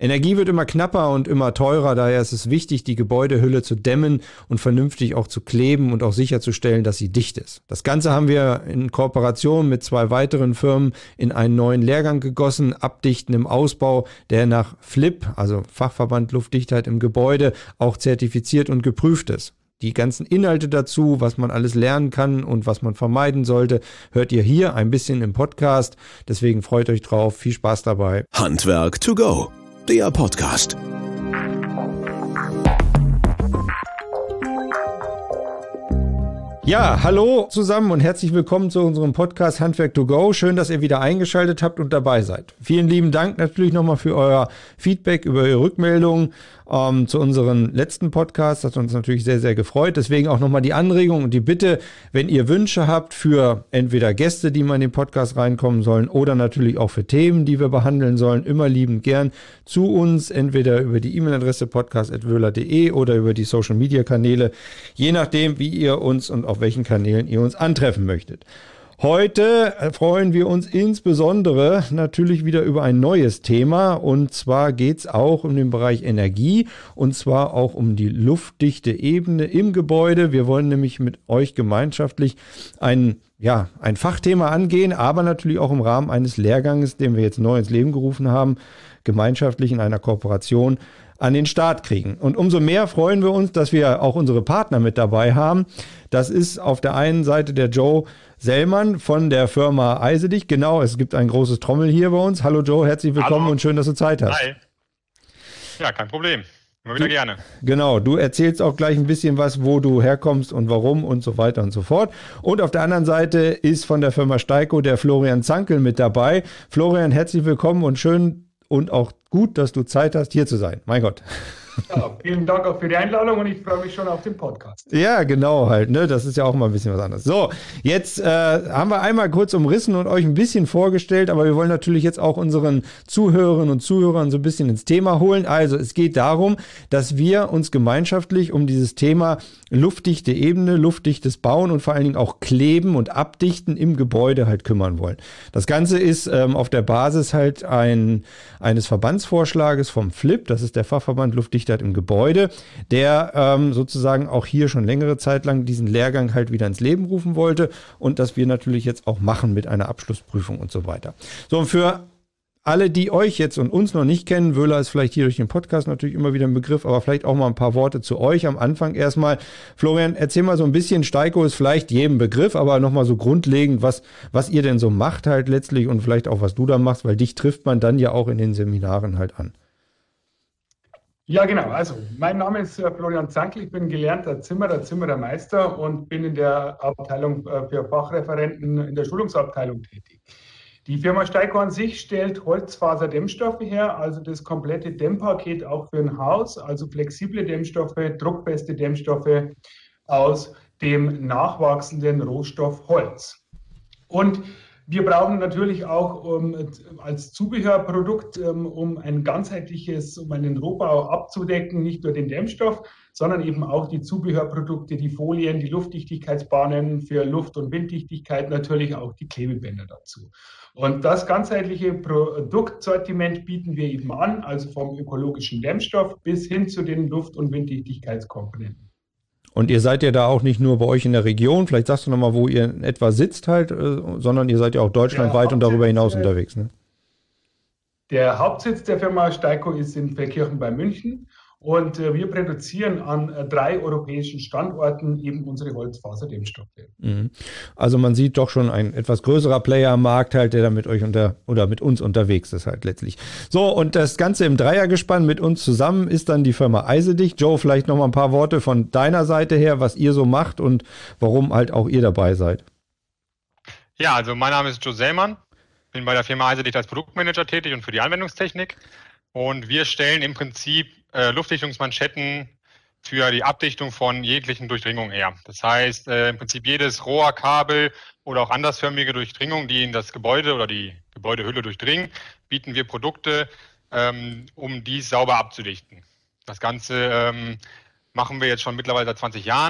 Energie wird immer knapper und immer teurer, daher ist es wichtig, die Gebäudehülle zu dämmen und vernünftig auch zu kleben und auch sicherzustellen, dass sie dicht ist. Das Ganze haben wir in Kooperation mit 2 weiteren Firmen in einen neuen Lehrgang gegossen, Abdichten im Ausbau, der nach FLIP, also Fachverband Luftdichtheit im Gebäude, auch zertifiziert und geprüft ist. Die ganzen Inhalte dazu, was man alles lernen kann und was man vermeiden sollte, hört ihr hier ein bisschen im Podcast. Deswegen freut euch drauf. Viel Spaß dabei. Handwerk to go, der Podcast. Ja, hallo zusammen und herzlich willkommen zu unserem Podcast Handwerk to go. Schön, dass ihr wieder eingeschaltet habt und dabei seid. Vielen lieben Dank natürlich nochmal für euer Feedback, über eure Rückmeldungen zu unseren letzten Podcasts. Das hat uns natürlich sehr, sehr gefreut. Deswegen auch nochmal die Anregung und die Bitte, wenn ihr Wünsche habt für entweder Gäste, die mal in den Podcast reinkommen sollen oder natürlich auch für Themen, die wir behandeln sollen, immer liebend gern zu uns, entweder über die E-Mail-Adresse podcast@wöhler.de oder über die Social-Media-Kanäle, je nachdem, wie ihr uns und auf welchen Kanälen ihr uns antreffen möchtet. Heute freuen wir uns insbesondere natürlich wieder über ein neues Thema, und zwar geht es auch um den Bereich Energie und zwar auch um die luftdichte Ebene im Gebäude. Wir wollen nämlich mit euch gemeinschaftlich ein Fachthema angehen, aber natürlich auch im Rahmen eines Lehrganges, den wir jetzt neu ins Leben gerufen haben, gemeinschaftlich in einer Kooperation an den Start kriegen. Und umso mehr freuen wir uns, dass wir auch unsere Partner mit dabei haben. Das ist auf der einen Seite der Joe Sellmann von der Firma Eisedicht. Genau, es gibt ein großes Trommel hier bei uns. Hallo Joe, herzlich willkommen. Hallo. Und schön, dass du Zeit hast. Hi. Ja, kein Problem. Immer wieder gerne. Genau, du erzählst auch gleich ein bisschen was, wo du herkommst und warum und so weiter und so fort. Und auf der anderen Seite ist von der Firma Steico der Florian Zankel mit dabei. Florian, herzlich willkommen und schön und auch gut, dass du Zeit hast, hier zu sein. Mein Gott. Ja, vielen Dank auch für die Einladung und ich freue mich schon auf den Podcast. Ja, genau halt, ne? Das ist ja auch mal ein bisschen was anderes. So, jetzt haben wir einmal kurz umrissen und euch ein bisschen vorgestellt, aber wir wollen natürlich jetzt auch unseren Zuhörerinnen und Zuhörern so ein bisschen ins Thema holen. Also es geht darum, dass wir uns gemeinschaftlich um dieses Thema luftdichte Ebene, luftdichtes Bauen und vor allen Dingen auch Kleben und Abdichten im Gebäude halt kümmern wollen. Das Ganze ist auf der Basis halt eines Verbandsvorschlages vom FLIP, das ist der Fachverband Luftdichtheit im Gebäude, der sozusagen auch hier schon längere Zeit lang diesen Lehrgang halt wieder ins Leben rufen wollte und das wir natürlich jetzt auch machen mit einer Abschlussprüfung und so weiter. So, und für alle, die euch jetzt und uns noch nicht kennen, Wöhler ist vielleicht hier durch den Podcast natürlich immer wieder ein Begriff, aber vielleicht auch mal ein paar Worte zu euch am Anfang erstmal. Florian, erzähl mal so ein bisschen, Steico ist vielleicht jedem Begriff, aber nochmal so grundlegend, was ihr denn so macht halt letztlich und vielleicht auch, was du da machst, weil dich trifft man dann ja auch in den Seminaren halt an. Ja, genau. Also, mein Name ist Florian Zankel. Ich bin gelernter Zimmerermeister und bin in der Abteilung für Fachreferenten in der Schulungsabteilung tätig. Die Firma Steico an sich stellt Holzfaserdämmstoffe her, also das komplette Dämmpaket auch für ein Haus, also flexible Dämmstoffe, druckfeste Dämmstoffe aus dem nachwachsenden Rohstoff Holz. Und wir brauchen natürlich auch als Zubehörprodukt, um einen Rohbau abzudecken, nicht nur den Dämmstoff, sondern eben auch die Zubehörprodukte, die Folien, die Luftdichtigkeitsbahnen für Luft- und Winddichtigkeit, natürlich auch die Klebebänder dazu. Und das ganzheitliche Produktsortiment bieten wir eben an, also vom ökologischen Dämmstoff bis hin zu den Luft- und Winddichtigkeitskomponenten. Und ihr seid ja da auch nicht nur bei euch in der Region, vielleicht sagst du nochmal, wo ihr in etwa sitzt halt, sondern ihr seid ja auch deutschlandweit und darüber hinaus unterwegs, ne? Der Hauptsitz der Firma Steico ist in Verkirchen bei München und wir produzieren an 3 europäischen Standorten eben unsere Holzfaserdämmstoffe. Also man sieht doch schon ein etwas größerer Player am Markt halt, der da mit euch mit uns unterwegs ist halt letztlich. So, und das Ganze im Dreiergespann mit uns zusammen ist dann die Firma Eisedicht. Joe, vielleicht noch mal ein paar Worte von deiner Seite her, was ihr so macht und warum halt auch ihr dabei seid. Ja, also mein Name ist Joe Sellmann, bin bei der Firma Eisedicht als Produktmanager tätig und für die Anwendungstechnik. Und wir stellen im Prinzip Luftdichtungsmanschetten für die Abdichtung von jeglichen Durchdringungen her. Das heißt, im Prinzip jedes Rohr, Kabel oder auch andersförmige Durchdringung, die in das Gebäude oder die Gebäudehülle durchdringen, bieten wir Produkte, um dies sauber abzudichten. Das Ganze machen wir jetzt schon mittlerweile seit 20 Jahren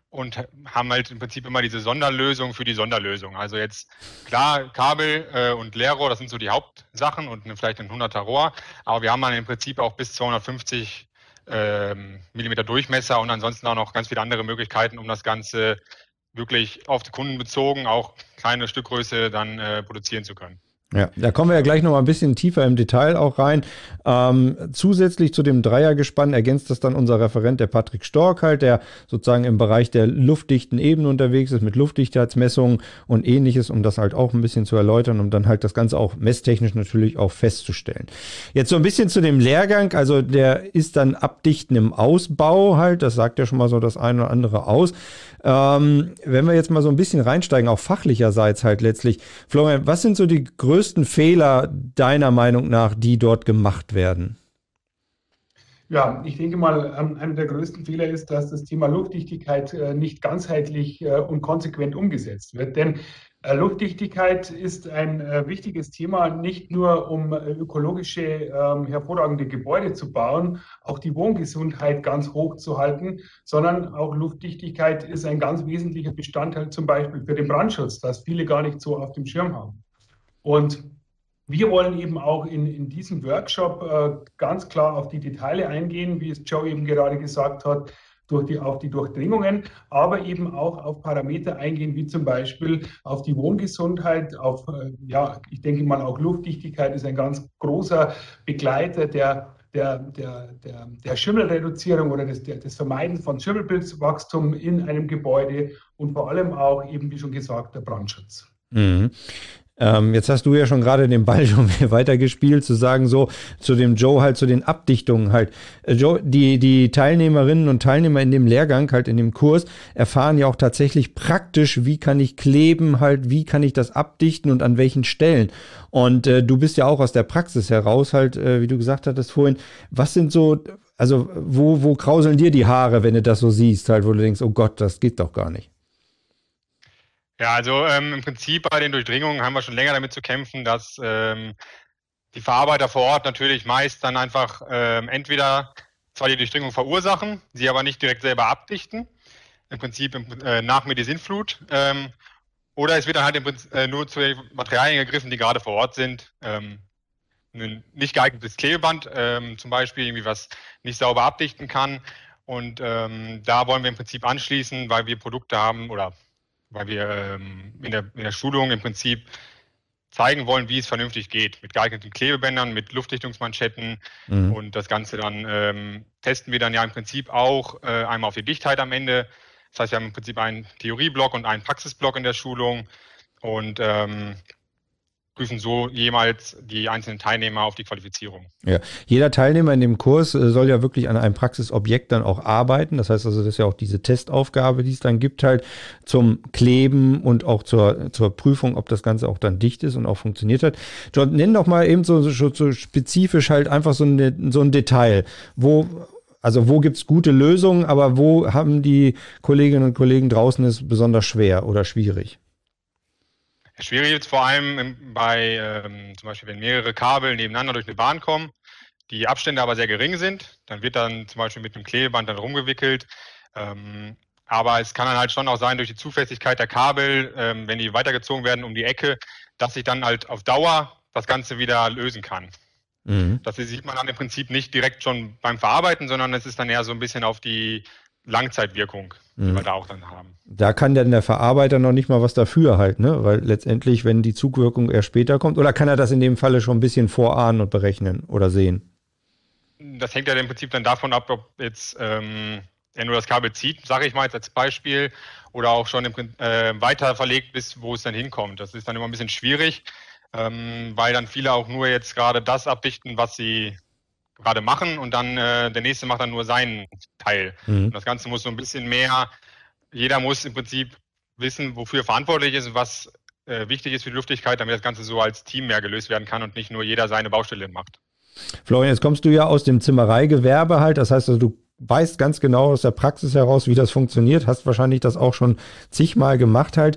und haben halt im Prinzip immer diese Sonderlösung für die Sonderlösung. Also jetzt klar, Kabel und Leerrohr, das sind so die Hauptsachen und vielleicht ein 100er Rohr, aber wir haben dann im Prinzip auch bis 250 Millimeter Durchmesser und ansonsten auch noch ganz viele andere Möglichkeiten, um das Ganze wirklich auf die Kunden bezogen, auch kleine Stückgröße dann produzieren zu können. Ja, da kommen wir ja gleich noch mal ein bisschen tiefer im Detail auch rein. Zusätzlich zu dem Dreiergespann ergänzt das dann unser Referent, der Patrick Stork halt, der sozusagen im Bereich der luftdichten Ebene unterwegs ist mit Luftdichtheitsmessungen und ähnliches, um das halt auch ein bisschen zu erläutern, um dann halt das Ganze auch messtechnisch natürlich auch festzustellen. Jetzt so ein bisschen zu dem Lehrgang, also der ist dann Abdichten im Ausbau halt, das sagt ja schon mal so das eine oder andere aus. Wenn wir jetzt mal so ein bisschen reinsteigen, auch fachlicherseits halt letztlich, Florian, was sind so die größten Fehler deiner Meinung nach, die dort gemacht werden? Ja, ich denke mal, einer der größten Fehler ist, dass das Thema Luftdichtigkeit nicht ganzheitlich und konsequent umgesetzt wird. Denn Luftdichtigkeit ist ein wichtiges Thema, nicht nur um ökologische, hervorragende Gebäude zu bauen, auch die Wohngesundheit ganz hoch zu halten, sondern auch Luftdichtigkeit ist ein ganz wesentlicher Bestandteil zum Beispiel für den Brandschutz, das viele gar nicht so auf dem Schirm haben. Und wir wollen eben auch in diesem Workshop ganz klar auf die Details eingehen, wie es Joe eben gerade gesagt hat, auf die Durchdringungen, aber eben auch auf Parameter eingehen, wie zum Beispiel auf die Wohngesundheit, ich denke mal auch Luftdichtigkeit ist ein ganz großer Begleiter der Schimmelreduzierung oder des Vermeiden von Schimmelpilzwachstum in einem Gebäude und vor allem auch eben, wie schon gesagt, der Brandschutz. Mhm. Jetzt hast du ja schon gerade den Ball schon weitergespielt, zu sagen so zu dem Joe halt, zu den Abdichtungen halt. Joe, die Teilnehmerinnen und Teilnehmer in dem Lehrgang, halt in dem Kurs, erfahren ja auch tatsächlich praktisch, wie kann ich kleben halt, wie kann ich das abdichten und an welchen Stellen. Und du bist ja auch aus der Praxis heraus halt, wie du gesagt hattest vorhin, was sind so, also wo krauseln dir die Haare, wenn du das so siehst, halt, wo du denkst, oh Gott, das geht doch gar nicht. Ja, also im Prinzip bei den Durchdringungen haben wir schon länger damit zu kämpfen, dass die Verarbeiter vor Ort natürlich meist dann einfach entweder zwar die Durchdringung verursachen, sie aber nicht direkt selber abdichten, im Prinzip nach Medisintflut, oder es wird dann halt im Prinzip nur zu Materialien gegriffen, die gerade vor Ort sind. Ein nicht geeignetes Klebeband zum Beispiel, irgendwie was nicht sauber abdichten kann. Und da wollen wir im Prinzip anschließen, weil wir Produkte haben oder weil wir in der Schulung im Prinzip zeigen wollen, wie es vernünftig geht. Mit geeigneten Klebebändern, mit Luftdichtungsmanschetten und das Ganze dann testen wir dann ja im Prinzip auch einmal auf die Dichtheit am Ende. Das heißt, wir haben im Prinzip einen Theorieblock und einen Praxisblock in der Schulung und prüfen so jemals die einzelnen Teilnehmer auf die Qualifizierung. Ja, jeder Teilnehmer in dem Kurs soll ja wirklich an einem Praxisobjekt dann auch arbeiten. Das heißt also, das ist ja auch diese Testaufgabe, die es dann gibt halt zum Kleben und auch zur Prüfung, ob das Ganze auch dann dicht ist und auch funktioniert hat. John, nenn doch mal eben so spezifisch halt einfach so ein Detail, wo gibt's gute Lösungen, aber wo haben die Kolleginnen und Kollegen draußen es besonders schwer oder schwierig? Schwierig ist vor allem bei zum Beispiel, wenn mehrere Kabel nebeneinander durch eine Bahn kommen, die Abstände aber sehr gering sind, dann wird dann zum Beispiel mit einem Klebeband dann rumgewickelt. Aber es kann dann halt schon auch sein, durch die Zufestigkeit der Kabel, wenn die weitergezogen werden um die Ecke, dass sich dann halt auf Dauer das Ganze wieder lösen kann. Das sieht man dann im Prinzip nicht direkt schon beim Verarbeiten, sondern es ist dann eher so ein bisschen auf die Langzeitwirkung, die wir da auch dann haben. Da kann dann der Verarbeiter noch nicht mal was dafür halt, ne? Weil letztendlich, wenn die Zugwirkung erst später kommt, oder kann er das in dem Falle schon ein bisschen vorahnen und berechnen oder sehen? Das hängt ja im Prinzip dann davon ab, ob jetzt er nur das Kabel zieht, sage ich mal jetzt als Beispiel, oder auch schon weiter verlegt bis, wo es dann hinkommt. Das ist dann immer ein bisschen schwierig, weil dann viele auch nur jetzt gerade das abdichten, was sie gerade machen und dann der nächste macht dann nur seinen Teil. Und das Ganze muss so ein bisschen mehr, jeder muss im Prinzip wissen, wofür er verantwortlich ist und was wichtig ist für die Luftdichtigkeit, damit das Ganze so als Team mehr gelöst werden kann und nicht nur jeder seine Baustelle macht. Florian, jetzt kommst du ja aus dem Zimmereigewerbe halt, das heißt also, du weißt ganz genau aus der Praxis heraus, wie das funktioniert, hast wahrscheinlich das auch schon zigmal gemacht halt.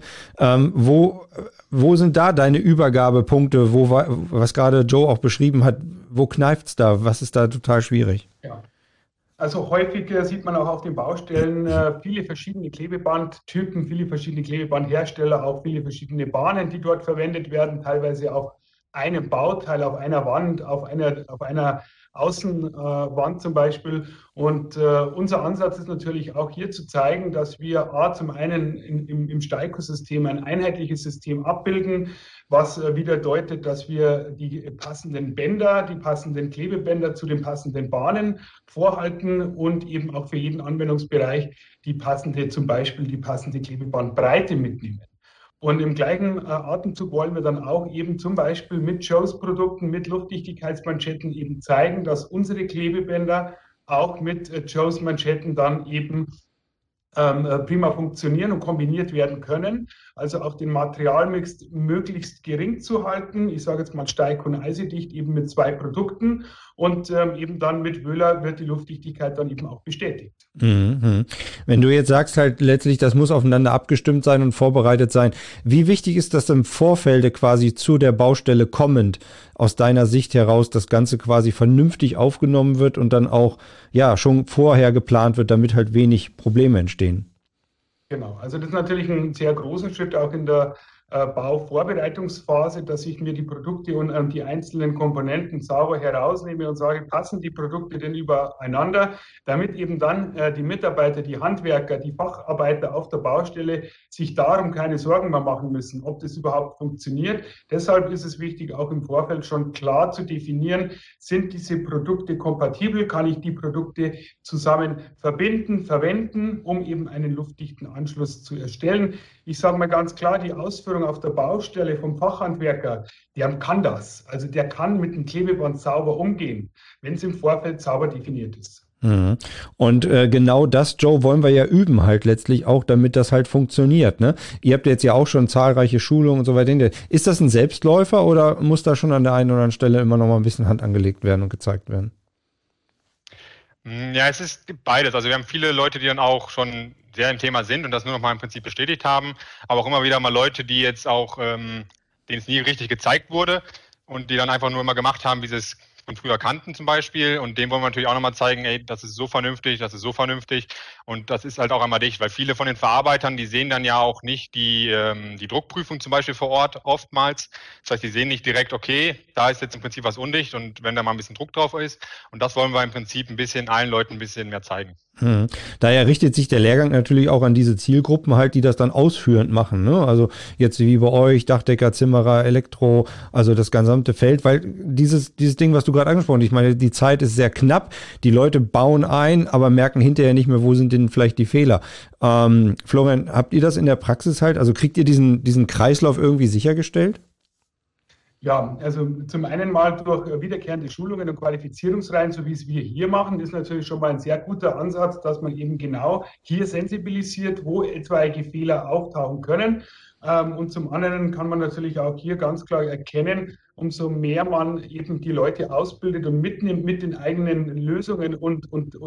Wo sind da deine Übergabepunkte, was gerade Joe auch beschrieben hat, wo kneift's da, was ist da total schwierig? Ja, Also häufig sieht man auch auf den Baustellen viele verschiedene Klebebandtypen, viele verschiedene Klebebandhersteller, auch viele verschiedene Bahnen, die dort verwendet werden, teilweise auf einem Bauteil, auf einer Wand, auf einer Außenwand zum Beispiel. Und unser Ansatz ist natürlich auch hier zu zeigen, dass wir zum einen im Steico-System ein einheitliches System abbilden, was wieder deutet, dass wir die passenden Bänder, die passenden Klebebänder zu den passenden Bahnen vorhalten und eben auch für jeden Anwendungsbereich zum Beispiel die passende Klebebandbreite mitnehmen. Und im gleichen Atemzug wollen wir dann auch eben zum Beispiel mit Joes-Produkten, mit Luftdichtigkeitsmanschetten eben zeigen, dass unsere Klebebänder auch mit Joes-Manschetten dann eben prima funktionieren und kombiniert werden können. Also auch den Materialmix möglichst gering zu halten. Ich sage jetzt mal Steico und Eisedicht eben mit 2 Produkten und eben dann mit Wöhler wird die Luftdichtigkeit dann eben auch bestätigt. Mhm. Wenn du jetzt sagst halt letztlich, das muss aufeinander abgestimmt sein und vorbereitet sein. Wie wichtig ist das im Vorfeld quasi zu der Baustelle kommend aus deiner Sicht heraus, das Ganze quasi vernünftig aufgenommen wird und dann auch ja schon vorher geplant wird, damit halt wenig Probleme entstehen? Genau, also das ist natürlich ein sehr großer Schritt auch in der Bauvorbereitungsphase, dass ich mir die Produkte und die einzelnen Komponenten sauber herausnehme und sage, passen die Produkte denn übereinander, damit eben dann die Mitarbeiter, die Handwerker, die Facharbeiter auf der Baustelle sich darum keine Sorgen mehr machen müssen, ob das überhaupt funktioniert. Deshalb ist es wichtig, auch im Vorfeld schon klar zu definieren, sind diese Produkte kompatibel, kann ich die Produkte zusammen verbinden, verwenden, um eben einen luftdichten Anschluss zu erstellen. Ich sage mal ganz klar, die Ausführung auf der Baustelle vom Fachhandwerker, der kann das. Also der kann mit dem Klebeband sauber umgehen, wenn es im Vorfeld sauber definiert ist. Mhm. Und genau das, Joe, wollen wir ja üben halt letztlich auch, damit das halt funktioniert. Ne? Ihr habt jetzt ja auch schon zahlreiche Schulungen und so weiter. Ist das ein Selbstläufer oder muss da schon an der einen oder anderen Stelle immer noch mal ein bisschen Hand angelegt werden und gezeigt werden? Ja, es gibt beides. Also wir haben viele Leute, die dann auch schon sehr im Thema sind und das nur noch mal im Prinzip bestätigt haben, aber auch immer wieder mal Leute, die jetzt auch, denen es nie richtig gezeigt wurde und die dann einfach nur immer gemacht haben, wie sie es von früher kannten zum Beispiel, und dem wollen wir natürlich auch nochmal zeigen, ey, das ist so vernünftig, das ist so vernünftig und das ist halt auch einmal dicht, weil viele von den Verarbeitern, die sehen dann ja auch nicht die Druckprüfung zum Beispiel vor Ort oftmals. Das heißt, die sehen nicht direkt, okay, da ist jetzt im Prinzip was undicht und wenn da mal ein bisschen Druck drauf ist, und das wollen wir im Prinzip allen Leuten ein bisschen mehr zeigen. Daher richtet sich der Lehrgang natürlich auch an diese Zielgruppen halt, die das dann ausführend machen. Ne? Also jetzt wie bei euch, Dachdecker, Zimmerer, Elektro, also das gesamte Feld, weil dieses Ding, was du gerade angesprochen hast, ich meine, die Zeit ist sehr knapp, die Leute bauen ein, aber merken hinterher nicht mehr, wo sind denn vielleicht die Fehler. Florian, habt ihr das in der Praxis halt, also kriegt ihr diesen Kreislauf irgendwie sichergestellt? Ja, also zum einen mal durch wiederkehrende Schulungen und Qualifizierungsreihen, so wie es wir hier machen, ist natürlich schon mal ein sehr guter Ansatz, dass man eben genau hier sensibilisiert, wo etwaige Fehler auftauchen können. Und zum anderen kann man natürlich auch hier ganz klar erkennen, umso mehr man eben die Leute ausbildet und mitnimmt mit den eigenen Lösungen und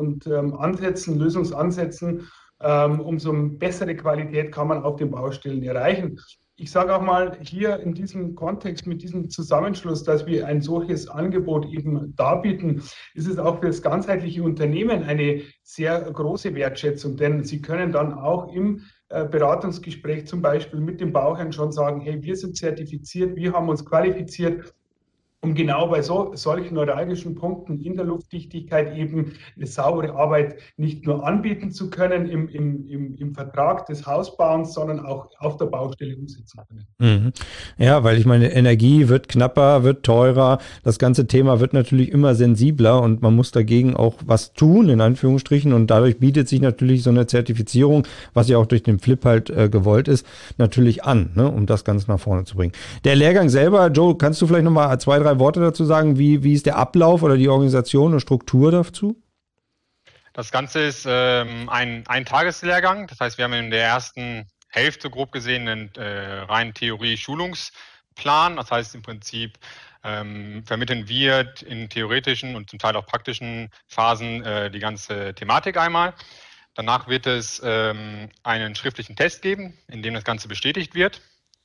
Lösungsansätzen, umso bessere Qualität kann man auf den Baustellen erreichen. Ich sage auch mal hier in diesem Kontext, mit diesem Zusammenschluss, dass wir ein solches Angebot eben darbieten, ist es auch für das ganzheitliche Unternehmen eine sehr große Wertschätzung, denn Sie können dann auch im Beratungsgespräch zum Beispiel mit dem Bauherrn schon sagen, hey, wir sind zertifiziert, wir haben uns qualifiziert, um genau bei solchen neuralgischen Punkten in der Luftdichtigkeit eben eine saubere Arbeit nicht nur anbieten zu können im Vertrag des Hausbauens, sondern auch auf der Baustelle umsetzen können. Mhm. Ja, weil ich meine, Energie wird knapper, wird teurer, das ganze Thema wird natürlich immer sensibler und man muss dagegen auch was tun, in Anführungsstrichen, und dadurch bietet sich natürlich so eine Zertifizierung, was ja auch durch den Flip halt gewollt ist, natürlich an, ne, um das Ganze nach vorne zu bringen. Der Lehrgang selber, Joe, kannst du vielleicht nochmal 2, 3 Worte dazu sagen, wie ist der Ablauf oder die Organisation und Struktur dazu? Das Ganze ist ein Tageslehrgang. Das heißt, wir haben in der ersten Hälfte grob gesehen einen reinen Theorie-Schulungsplan. Das heißt im Prinzip vermitteln wir in theoretischen und zum Teil auch praktischen Phasen die ganze Thematik einmal. Danach wird es einen schriftlichen Test geben, in dem das Ganze bestätigt wird.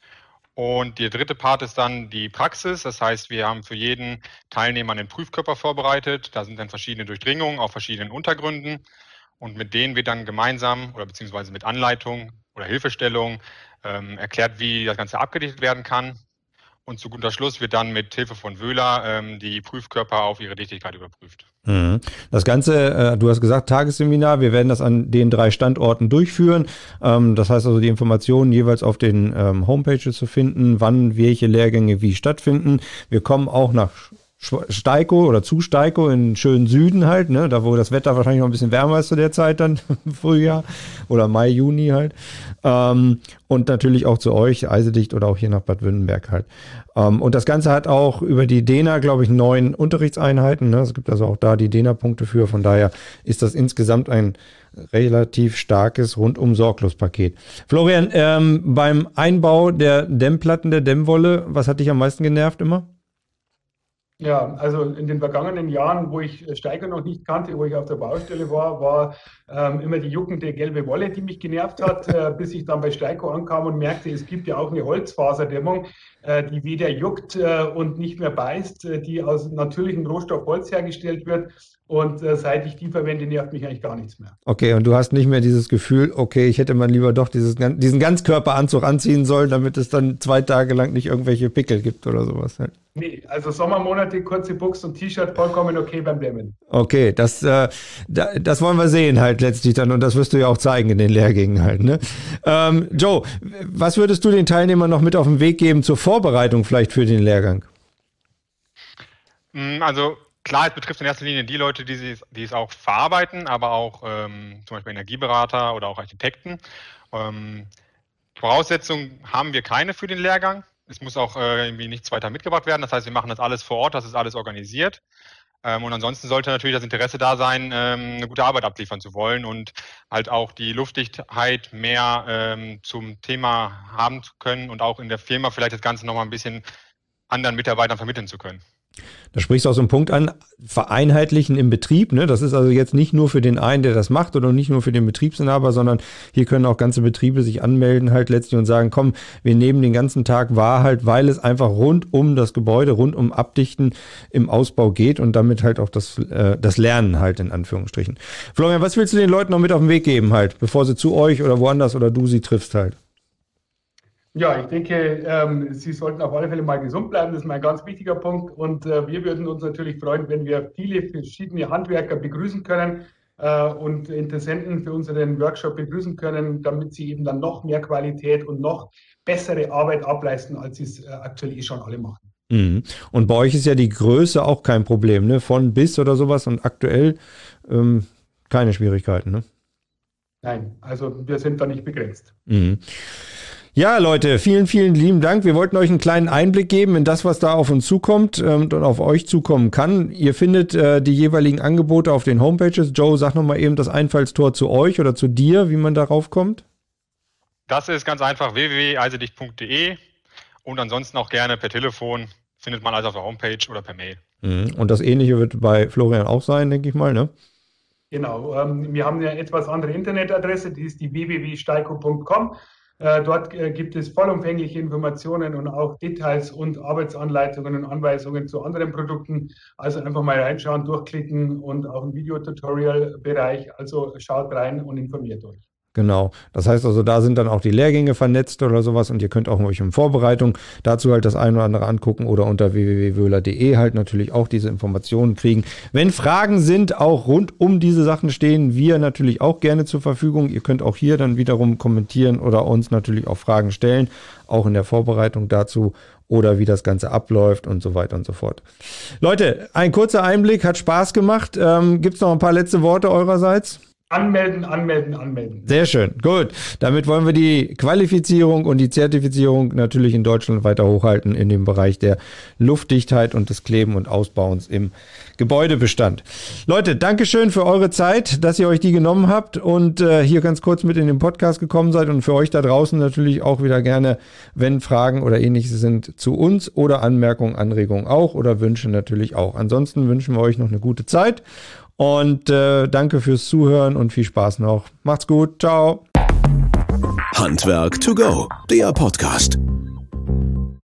Und der dritte Part ist dann die Praxis. Das heißt, wir haben für jeden Teilnehmer einen Prüfkörper vorbereitet. Da sind dann verschiedene Durchdringungen auf verschiedenen Untergründen. Und mit denen wird dann gemeinsam oder beziehungsweise mit Anleitung oder Hilfestellung erklärt, wie das Ganze abgedichtet werden kann. Und zu guter Schluss wird dann mit Hilfe von Wöhler die Prüfkörper auf ihre Dichtigkeit überprüft. Das Ganze, du hast gesagt, Tagesseminar, wir werden das an den 3 Standorten durchführen. Das heißt also, die Informationen jeweils auf den Homepages zu finden, wann welche Lehrgänge wie stattfinden. Wir kommen auch nach Steiko oder zu Steiko in schönen Süden halt, ne, da wo das Wetter wahrscheinlich noch ein bisschen wärmer ist zu der Zeit dann im Frühjahr oder Mai, Juni halt. Und natürlich auch zu euch, Eisedicht oder auch hier nach Bad Württemberg halt. Und das Ganze hat auch über die DENA, glaube ich, 9 Unterrichtseinheiten. Ne? Es gibt also auch da die DENA-Punkte für. Von daher ist das insgesamt ein relativ starkes Rundum-Sorglos-Paket. Florian, beim Einbau der Dämmplatten, der Dämmwolle, was hat dich am meisten genervt immer? Ja, also in den vergangenen Jahren, wo ich Steiko noch nicht kannte, wo ich auf der Baustelle war immer die juckende gelbe Wolle, die mich genervt hat, bis ich dann bei Steiko ankam und merkte, es gibt ja auch eine Holzfaserdämmung, die weder juckt und nicht mehr beißt, die aus natürlichem Rohstoff Holz hergestellt wird. Und seit ich die verwende, nervt mich eigentlich gar nichts mehr. Okay, und du hast nicht mehr dieses Gefühl, okay, ich hätte mal lieber doch diesen Ganzkörperanzug anziehen sollen, damit es dann 2 Tage lang nicht irgendwelche Pickel gibt oder sowas halt. Nee, also Sommermonate, kurze Buchs und T-Shirt, vollkommen okay beim Dämmen. Okay, das wollen wir sehen halt letztlich dann und das wirst du ja auch zeigen in den Lehrgängen halt, ne? Joe, was würdest du den Teilnehmern noch mit auf den Weg geben zur Vorbereitung vielleicht für den Lehrgang? Also klar, es betrifft in erster Linie die Leute, die es auch verarbeiten, aber auch zum Beispiel Energieberater oder auch Architekten. Voraussetzungen haben wir keine für den Lehrgang. Es muss auch irgendwie nichts weiter mitgebracht werden. Das heißt, wir machen das alles vor Ort, das ist alles organisiert. Und ansonsten sollte natürlich das Interesse da sein, eine gute Arbeit abliefern zu wollen und halt auch die Luftdichtheit mehr zum Thema haben zu können und auch in der Firma vielleicht das Ganze nochmal ein bisschen anderen Mitarbeitern vermitteln zu können. Da sprichst du auch so einen Punkt an, vereinheitlichen im Betrieb, ne? Das ist also jetzt nicht nur für den einen, der das macht oder nicht nur für den Betriebsinhaber, sondern hier können auch ganze Betriebe sich anmelden halt letztlich und sagen, komm, wir nehmen den ganzen Tag wahr halt, weil es einfach rund um das Gebäude, rund um Abdichten im Ausbau geht und damit halt auch das Lernen halt in Anführungsstrichen. Florian, was willst du den Leuten noch mit auf den Weg geben halt, bevor sie zu euch oder woanders oder du sie triffst halt? Ja, ich denke, Sie sollten auf alle Fälle mal gesund bleiben. Das ist mein ganz wichtiger Punkt. Und wir würden uns natürlich freuen, wenn wir viele verschiedene Handwerker begrüßen können und Interessenten für unseren Workshop begrüßen können, damit sie eben dann noch mehr Qualität und noch bessere Arbeit ableisten, als sie es aktuell schon alle machen. Mhm. Und bei euch ist ja die Größe auch kein Problem, ne? Von bis oder sowas und aktuell keine Schwierigkeiten, ne? Nein, also wir sind da nicht begrenzt. Mhm. Ja, Leute, vielen, vielen lieben Dank. Wir wollten euch einen kleinen Einblick geben in das, was da auf uns zukommt und auf euch zukommen kann. Ihr findet die jeweiligen Angebote auf den Homepages. Joe, sag nochmal eben das Einfallstor zu euch oder zu dir, wie man darauf kommt. Das ist ganz einfach www.eisedicht.de und ansonsten auch gerne per Telefon. Findet man alles auf der Homepage oder per Mail. Und das Ähnliche wird bei Florian auch sein, denke ich mal, ne? Genau. Wir haben eine etwas andere Internetadresse, die ist die www.steiko.com. Dort gibt es vollumfängliche Informationen und auch Details und Arbeitsanleitungen und Anweisungen zu anderen Produkten. Also einfach mal reinschauen, durchklicken und auch ein Videotutorial-Bereich. Also schaut rein und informiert euch. Genau. Das heißt also, da sind dann auch die Lehrgänge vernetzt oder sowas und ihr könnt auch euch in Vorbereitung dazu halt das eine oder andere angucken oder unter www.wöhler.de halt natürlich auch diese Informationen kriegen. Wenn Fragen sind, auch rund um diese Sachen stehen wir natürlich auch gerne zur Verfügung. Ihr könnt auch hier dann wiederum kommentieren oder uns natürlich auch Fragen stellen, auch in der Vorbereitung dazu oder wie das Ganze abläuft und so weiter und so fort. Leute, ein kurzer Einblick, hat Spaß gemacht. Gibt es noch ein paar letzte Worte eurerseits? Anmelden, anmelden, anmelden. Sehr schön, gut. Damit wollen wir die Qualifizierung und die Zertifizierung natürlich in Deutschland weiter hochhalten in dem Bereich der Luftdichtheit und des Kleben und Ausbauens im Gebäudebestand. Leute, Dankeschön für eure Zeit, dass ihr euch die genommen habt und hier ganz kurz mit in den Podcast gekommen seid und für euch da draußen natürlich auch wieder gerne, wenn Fragen oder ähnliches sind, zu uns oder Anmerkungen, Anregungen auch oder Wünsche natürlich auch. Ansonsten wünschen wir euch noch eine gute Zeit. Und danke fürs Zuhören und viel Spaß noch. Macht's gut. Ciao. Handwerk to go, der Podcast.